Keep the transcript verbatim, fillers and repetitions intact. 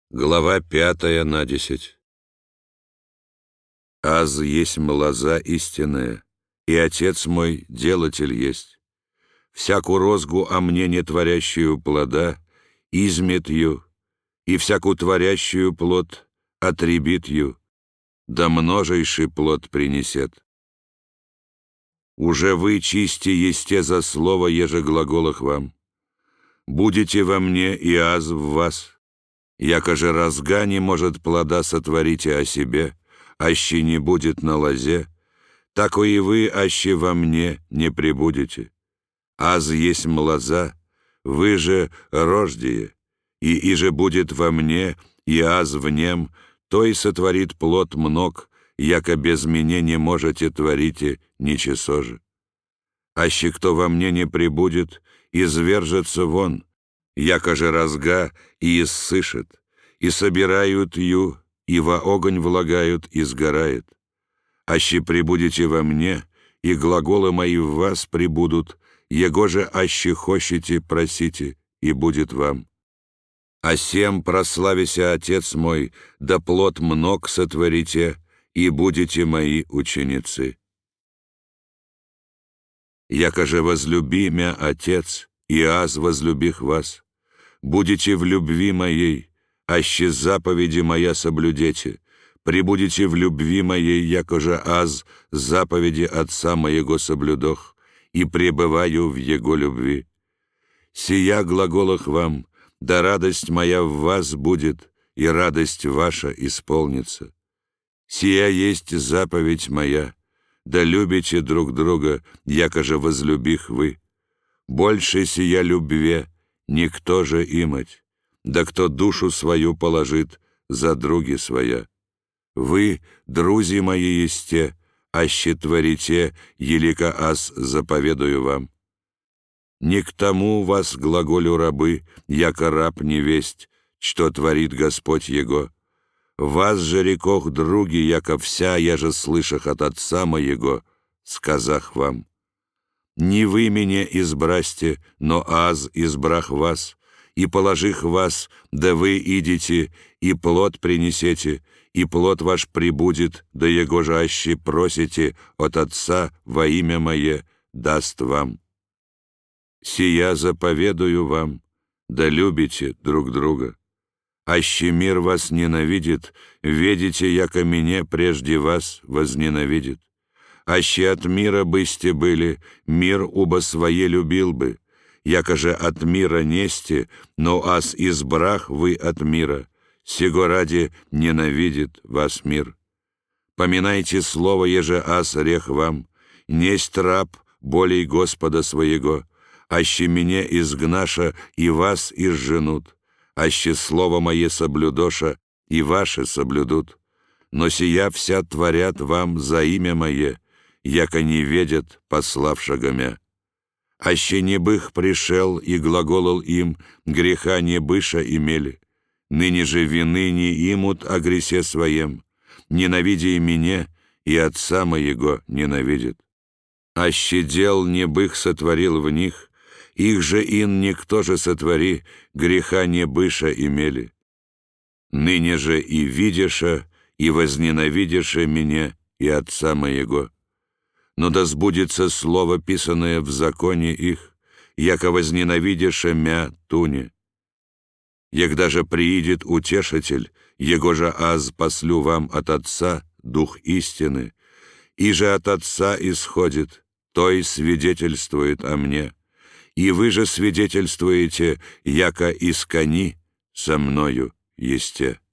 Глава пятая на десять. Аз есть лоза истинная, и Отец мой делатель есть. Всякую розгу о мне не творящую плода измет ю, и всякую творящую плод отребит ю, да множайший плод принесет. Уже вы чисти есте за слово еже глаголах вам. Будете во мне, и аз в вас. Яко же розга не может плода сотворите о себе, аще не будет на лозе, тако и вы, аще во мне не пребудете. Аз есть лоза, вы же рождие, и иже будет во мне, и аз в нем, то и сотворит плод мног, яко без меня не можете творите ничего же. Аще кто во мне не пребудет, извержется вон, яко же розга и иссышит, и собирают ю, и во огонь влагают, и сгорает. Аще пребудете во мне, и глаголы мои в вас пребудут, его же аще хочете, просите, и будет вам. А сем прославися Отец мой, да плод мног сотворите, и будете мои ученицы. Яко же возлюби мя Отец, и аз возлюбих вас. Будете в любви моей, аще заповеди моя соблюдете, пребудете в любви моей, яко же аз заповеди Отца моего соблюдох, и пребываю в Его любви. Сия глаголах вам, да радость моя в вас будет, и радость ваша исполнится. Сия есть заповедь моя, да любите друг друга, яко же возлюбих вы. Больше сия любве никто же имать, да кто душу свою положит за други своя. Вы, друзи мои есте, аще творите, елика аз заповедую вам. Не к тому вас глаголю рабы, яко раб невесть, что творит Господь Его. Вас же рекох други, яко вся, я же слышах от Отца моего, сказах вам. Не вы меня избрасте, но аз избрах вас, и положих вас, да вы идите, и плод принесете, и плод ваш прибудет, да его же аще просите от Отца во имя Мое, даст вам. Сия заповедую вам, да любите друг друга. Аще мир вас ненавидит, ведите, яко меня прежде вас возненавидит. Аще от мира бысте были, мир убо свое любил бы, яко же от мира несте, но аз избрах вы от мира, сего ради ненавидит вас мир. Поминайте слово, еже аз рех вам, несть раб болей Господа своего, аще меня изгнаша и вас изженут, аще слово мое соблюдоша и ваши соблюдут. Но сия вся творят вам за имя мое, яко не ведят пославшего мя. Аще не бых пришел и глаголал им, греха не быша имели, ныне же вины не имут о гресе своем, ненавидя и меня, и Отца моего ненавидит. Аще дел не бых сотворил в них, их же ин никто же сотвори, греха не быша имели. Ныне же и видяша, и возненавидяша меня, и Отца моего. Но да сбудется слово, писанное в законе их, яко возненавидяша мя туне. Егда же приидет утешитель, его же аз послю вам от Отца, Дух истины, и же от Отца исходит, то и свидетельствует о мне, и вы же свидетельствуете, яко искони со мною есте.